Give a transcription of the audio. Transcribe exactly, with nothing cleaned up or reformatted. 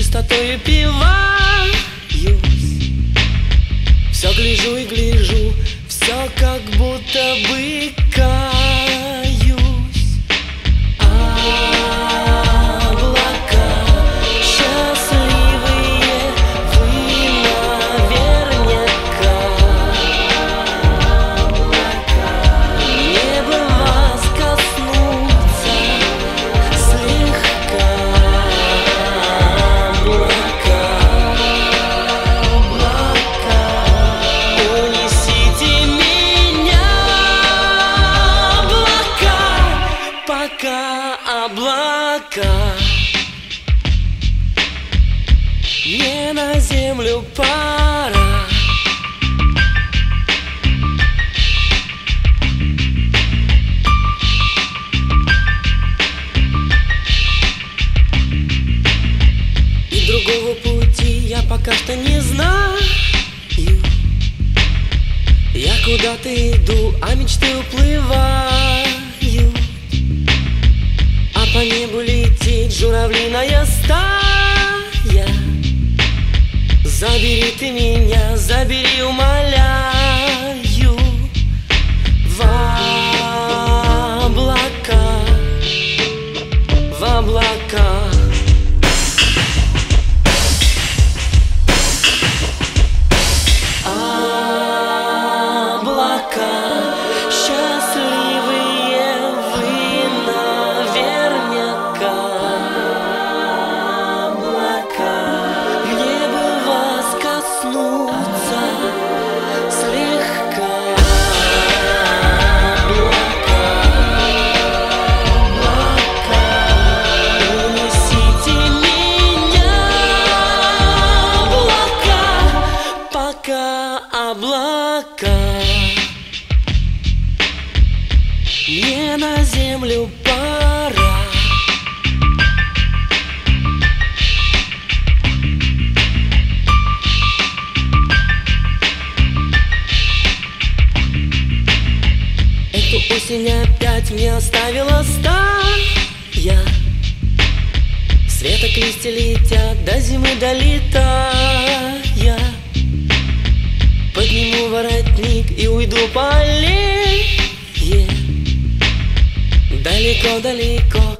пустотою пиваюсь. Все гляжу и гляжу, все как будто бы каюсь. Облака счастливые, вы наверняка. Небо вас коснутся слегка. Облака, облака, унесите меня, облака, пока облака мне на землю пора. И другого пути я пока что не знаю. Я куда-то иду, а мечты уплывают. А по небу летит журавлиная стая. Забери ты меня, забери, умоляю, в облака, в облака. Облака счастливые, вы наверняка. Облака мне бы вас коснуться слегка. Облака, облака, унесите меня, облака, пока облака мне на землю пора. Эту осень опять мне оставила стая. С веток листья летят, до зимы долетая. Подниму воротник и уйду по аллее. Далеко-далеко